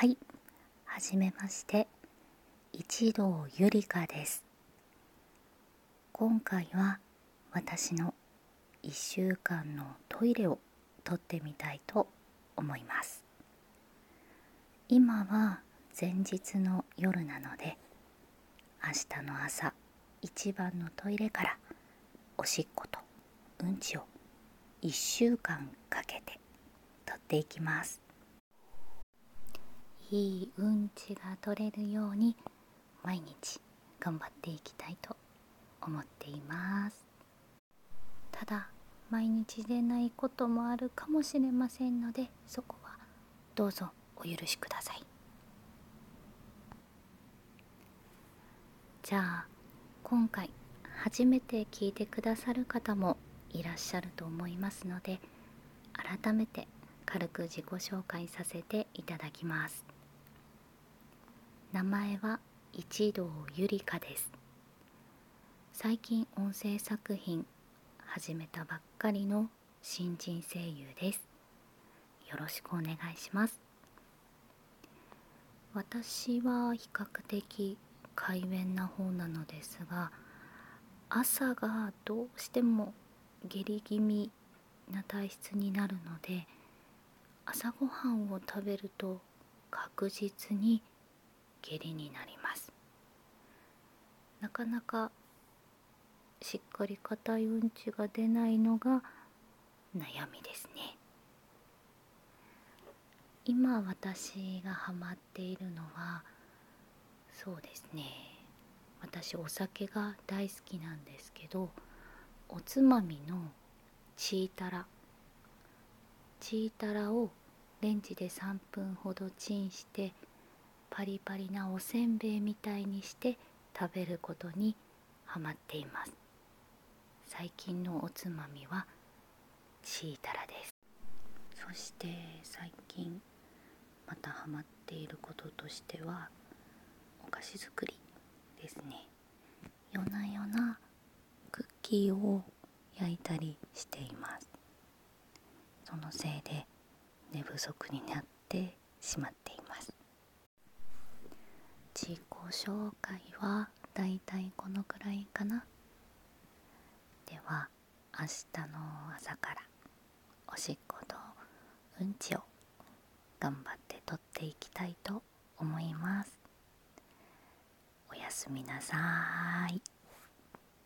はい、はじめまして、一同ゆりかです。今回は私の1週間のトイレを撮ってみたいと思います。今は前日の夜なので、明日の朝一番のトイレからおしっことうんちを1週間かけて撮っていきます。いいうんちが取れるように毎日頑張っていきたいと思っています。ただ毎日出ないこともあるかもしれませんので、そこはどうぞお許しください。じゃあ今回初めて聞いてくださる方もいらっしゃると思いますので、改めて軽く自己紹介させていただきます。名前は一同ゆりかです。最近音声作品始めたばっかりの新人声優です。よろしくお願いします。私は比較的快便な方なのですが、朝がどうしても下痢気味な体質になるので、朝ごはんを食べると確実に下痢になります。なかなかしっかり硬いうんちが出ないのが悩みですね。今私がハマっているのは、そうですね、私お酒が大好きなんですけど、おつまみのチータラをレンジで3分ほどチンして、パリパリなおせんべいみたいにして食べることにハマっています。最近のおつまみはチータラです。そして最近またハマっていることとしては、お菓子作りですね。夜な夜なクッキーを焼いたりしています。そのせいで寝不足になってしまっています。自己紹介はだいたいこのくらいかな。では明日の朝からおしっことうんちを頑張って取っていきたいと思います。おやすみなさーい。